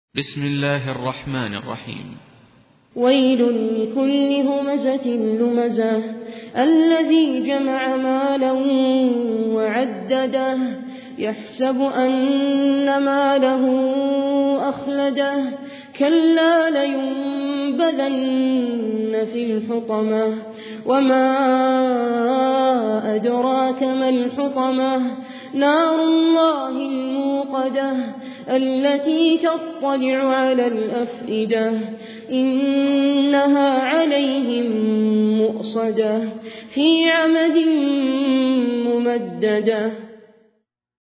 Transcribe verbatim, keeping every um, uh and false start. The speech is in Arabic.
بسم الله الرحمن الرحيم. ويل لكل همزة لمزة الذي جمع مالا وعدده يحسب أن ماله أخلده كلا لينبذن في الحطمة وما أدراك ما الحطمة نار الله الموقدة التي تطلع على الأفئدة إنها عليهم مؤصدة في عمد ممددة.